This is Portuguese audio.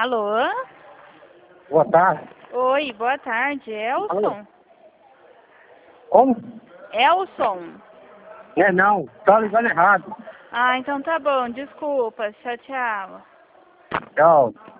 Alô? Boa tarde. Oi, boa tarde. Elson? Alô? Como? Elson? Não, tá ligando errado. Ah, então tá bom. Desculpa. Tchau, tchau. Tchau.